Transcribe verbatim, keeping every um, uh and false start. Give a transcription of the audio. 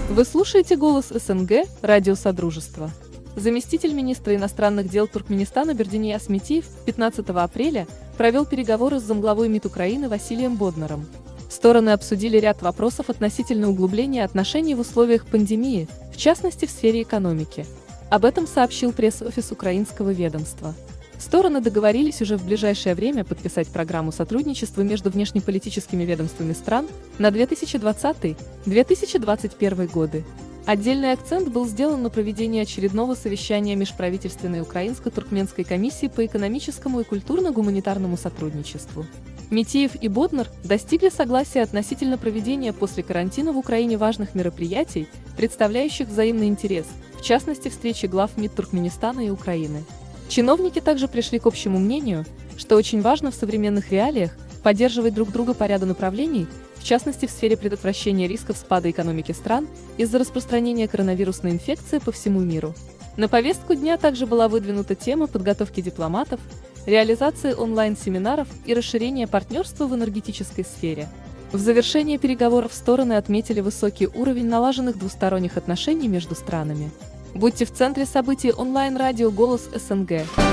Вы слушаете «Голос СНГ», радио Содружества. Заместитель министра иностранных дел Туркменистана Бердиней Асметиев пятнадцатого апреля провел переговоры с замглавой МИД Украины Василием Боднаром. Стороны обсудили ряд вопросов относительно углубления отношений в условиях пандемии, в частности в сфере экономики. Об этом сообщил пресс-офис украинского ведомства. Стороны договорились уже в ближайшее время подписать программу сотрудничества между внешнеполитическими ведомствами стран на две тысячи двадцатый — две тысячи двадцать первый годы. Отдельный акцент был сделан на проведении очередного совещания межправительственной украинско-туркменской комиссии по экономическому и культурно-гуманитарному сотрудничеству. Митиев и Боднар достигли согласия относительно проведения после карантина в Украине важных мероприятий, представляющих взаимный интерес, в частности встречи глав МИД Туркменистана и Украины. Чиновники также пришли к общему мнению, что очень важно в современных реалиях поддерживать друг друга по ряду направлений, в частности в сфере предотвращения рисков спада экономики стран из-за распространения коронавирусной инфекции по всему миру. На повестку дня также была выдвинута тема подготовки дипломатов, реализации онлайн-семинаров и расширения партнерства в энергетической сфере. В завершении переговоров стороны отметили высокий уровень налаженных двусторонних отношений между странами. Будьте в центре событий онлайн-радио «Голос СНГ».